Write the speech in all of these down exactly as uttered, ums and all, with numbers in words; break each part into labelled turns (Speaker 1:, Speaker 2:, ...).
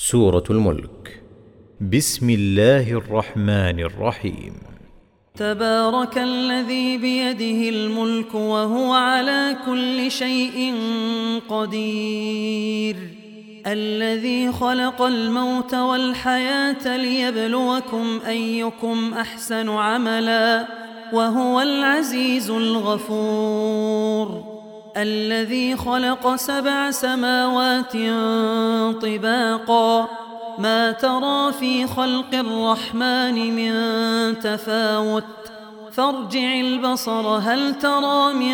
Speaker 1: سورة الملك. بسم الله الرحمن الرحيم.
Speaker 2: تبارك الذي بيده الملك وهو على كل شيء قدير، الذي خلق الموت والحياة ليبلوكم أيكم أحسن عملا وهو العزيز الغفور، الذي خلق سبع سماوات طباقا ما ترى في خلق الرحمن من تفاوت فارجع البصر هل ترى من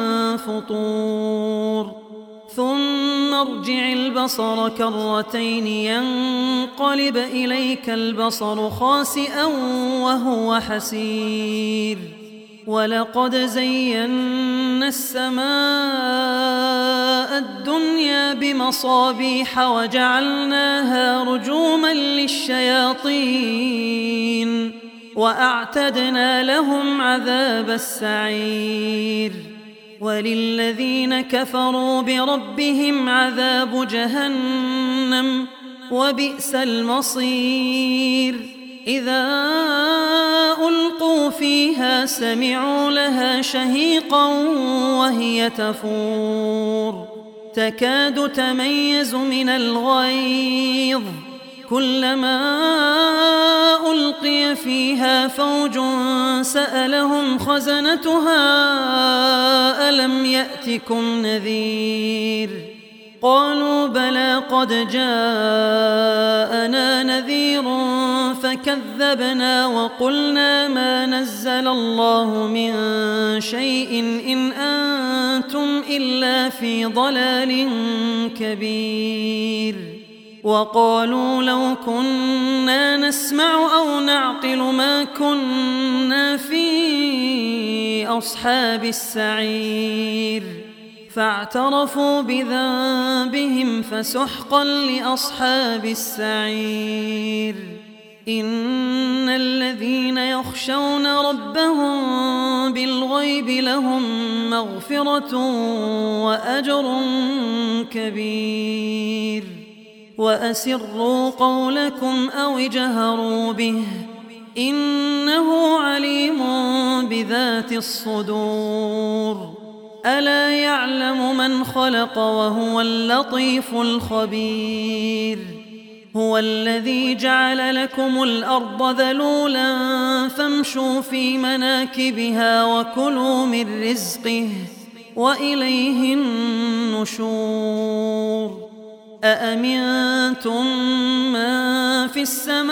Speaker 2: فطور ثم ارجع البصر كرتين ينقلب إليك البصر خاسئا وهو حسير، ولقد زينا السماء الدنيا بمصابيح وجعلناها رجوما للشياطين وأعتدنا لهم عذاب السعير، وللذين كفروا بربهم عذاب جهنم وبئس المصير، إذا ألقوا فيها سمعوا لها شهيقا وهي تفور تكاد تميز من الغيظ، كلما ألقي فيها فوج سألهم خزنتها ألم يأتكم نذير، قالوا بلى قد جاءنا نذير فكذبنا وقلنا ما نزل الله من شيء إن أنتم إلا في ضلال كبير، وقالوا لو كنا نسمع أو نعقل ما كنا في أصحاب السعير، فاعترفوا بذنبهم فسحقا لأصحاب السعير، إن الذين يخشون ربهم بالغيب لهم مغفرة وأجر كبير، وأسروا قولكم أو اجهروا به إنه عليم بذات الصدور، ألا يعلم من خلق وهو اللطيف الخبير، هو الذي جعل لكم الأرض ذلولا فامشوا في مناكبها وكلوا من رزقه وإليه النشور، أأمنتم من في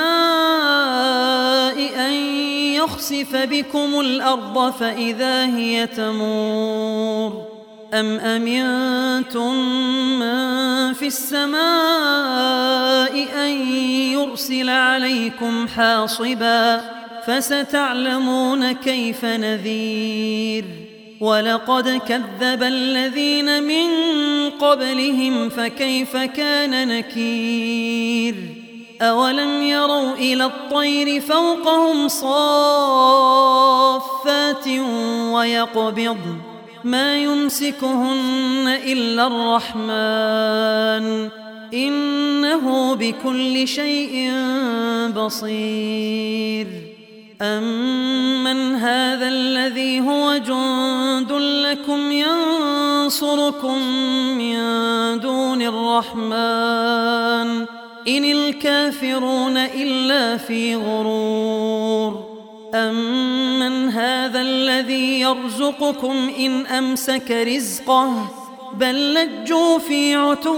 Speaker 2: السماء أن يخسف بكم الأرض فإذا هي تمور، أم أمنتم من في السماء أن يرسل عليكم حاصبا فستعلمون كيف نذير، ولقد كذب الذين من قبلهم فكيف كان نكير، أولم يروا إلى الطير فوقهم صافات ويقبضن ما يمسكهن إلا الرحمن إنه بكل شيء بصير، أمن هذا الذي هو جند لكم ينصركم من دون الرحمن إن الكافرون إلا في غرور، أمن هذا الذي يرزقكم إن أمسك رزقه بل لجوا في عتو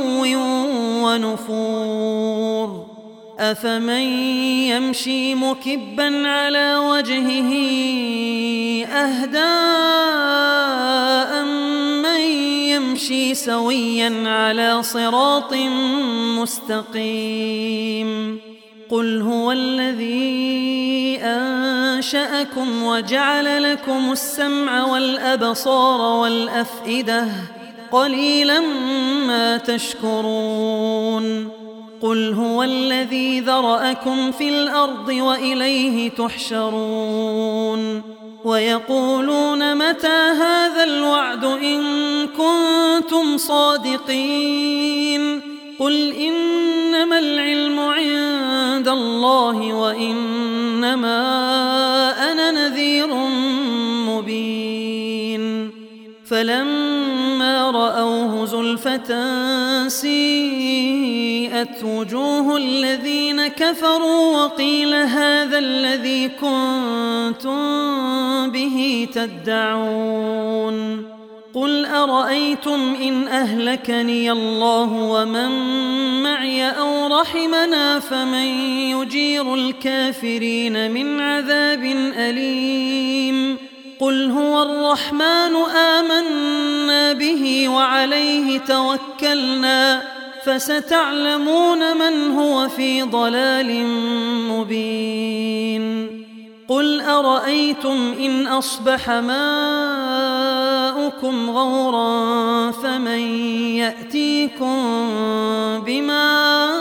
Speaker 2: ونفور، أفمن يمشي مكبا على وجهه أهدى أمن يمشي سويا على صراط مستقيم، قل هو الذي أنشأكم وجعل لكم السمع والأبصار والأفئدة قليلا ما تشكرون، قل هو الذي ذرأكم في الأرض وإليه تحشرون، ويقولون متى هذا الوعد إن كنتم صادقين، قل إنما العلم الله وإنما أنا نذير مبين فلما رأوه زلفة سيئت وجوه الذين كفروا وقيل هذا الذي كنتم به تدعون قل أرأيتم إن أهلكني الله ومن معي أو رحمنا فمن يجير الكافرين من عذاب أليم قل هو الرحمن آمنا به وعليه توكلنا فستعلمون من هو في ضلال مبين قل أرأيتم إن أصبح ماؤكم غورا فمن يأتيكم بماء